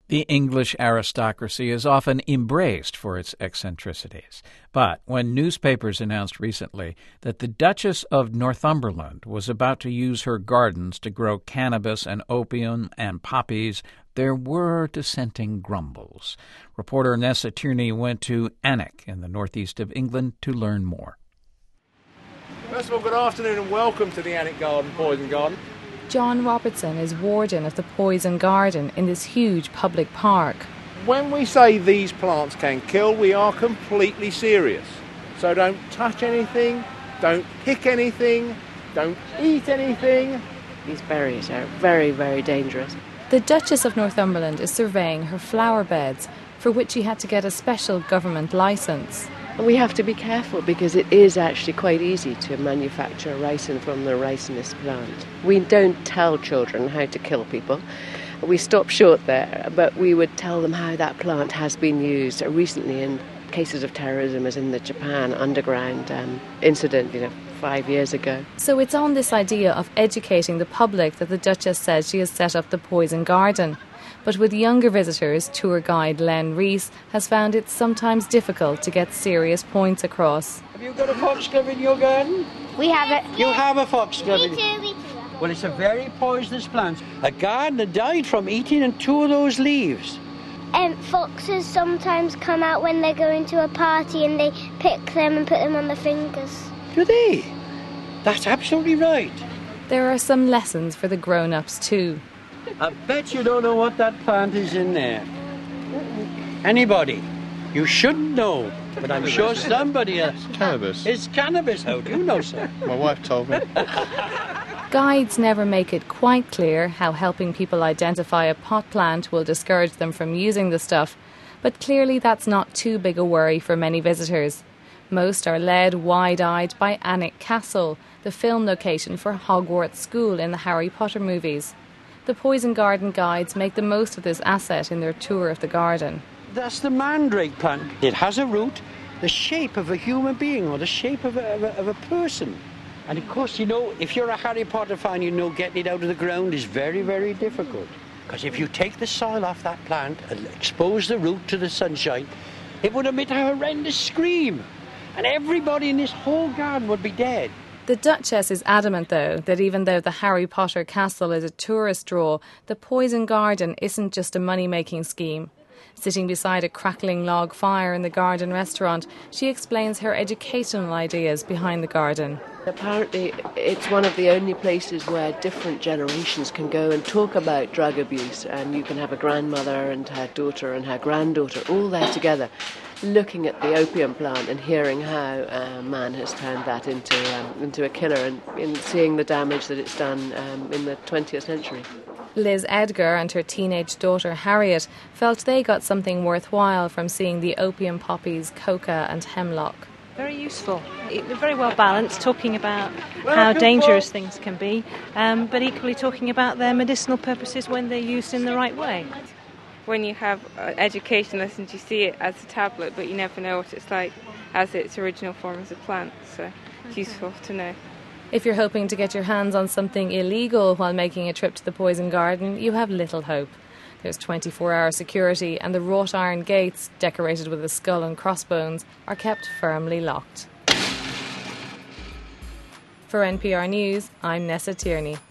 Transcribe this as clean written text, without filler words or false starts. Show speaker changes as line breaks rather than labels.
The English aristocracy is often embraced for its eccentricities. But when newspapers announced recently that the Duchess of Northumberland was about to use her gardens to grow cannabis and opium and poppies, there were dissenting grumbles. Reporter Nessa Tierney went to Alnwick in the northeast of England to learn more.
First of all, good afternoon and welcome to the Alnwick Garden, Poison Garden.
John Robertson is warden of the Poison Garden in this huge public park.
When we say these plants can kill, we are completely serious. So don't touch anything, don't pick anything, don't eat anything.
These berries are very, very dangerous.
The Duchess of Northumberland is surveying her flower beds, for which she had to get a special government licence.
We have to be careful because it is actually quite easy to manufacture ricin from the ricinus plant. We don't tell children how to kill people. We stop short there, but we would tell them how that plant has been used recently in cases of terrorism, as in the Japan underground incident, 5 years ago.
So it's on this idea of educating the public that the Duchess says she has set up the Poison Garden. But with younger visitors, tour guide Len Rees has found it sometimes difficult to get serious points across.
Have you got a foxglove in your garden?
We have it.
You have a foxglove?
We do.
Well, it's a very poisonous plant. A gardener died from eating 2 of those leaves.
Foxes sometimes come out when they're going to a party and they pick them and put them on their fingers.
Do they? That's absolutely right.
There are some lessons for the grown-ups too.
I bet you don't know what that plant is in there. Anybody? You shouldn't know, but I'm sure somebody else.
Cannabis.
It's cannabis. How do you know, sir?
My wife told me.
Guides never make it quite clear how helping people identify a pot plant will discourage them from using the stuff, but clearly that's not too big a worry for many visitors. Most are led wide-eyed by Alnwick Castle, the film location for Hogwarts School in the Harry Potter movies. The Poison Garden guides make the most of this asset in their tour of the garden.
That's the mandrake plant. It has a root, the shape of a human being or the shape of a person. And of course, if you're a Harry Potter fan, getting it out of the ground is very, very difficult. Because if you take the soil off that plant and expose the root to the sunshine, it would emit a horrendous scream. And everybody in this whole garden would be dead.
The Duchess is adamant, though, that even though the Harry Potter castle is a tourist draw, the Poison Garden isn't just a money-making scheme. Sitting beside a crackling log fire in the garden restaurant, she explains her educational ideas behind the garden.
Apparently, it's one of the only places where different generations can go and talk about drug abuse, and you can have a grandmother and her daughter and her granddaughter all there together, looking at the opium plant and hearing how man has turned that into a killer and seeing the damage that it's done in the 20th century.
Liz Edgar and her teenage daughter Harriet felt they got something worthwhile from seeing the opium poppies, coca and hemlock.
Very useful. Very well balanced, talking about how dangerous things can be, but equally talking about their medicinal purposes when they're used in the right way.
When you have education lessons, you see it as a tablet, but you never know what it's like as its original form as a plant, so it's useful to know.
If you're hoping to get your hands on something illegal while making a trip to the Poison Garden, you have little hope. There's 24-hour security, and the wrought iron gates, decorated with a skull and crossbones, are kept firmly locked. For NPR News, I'm Nessa Tierney.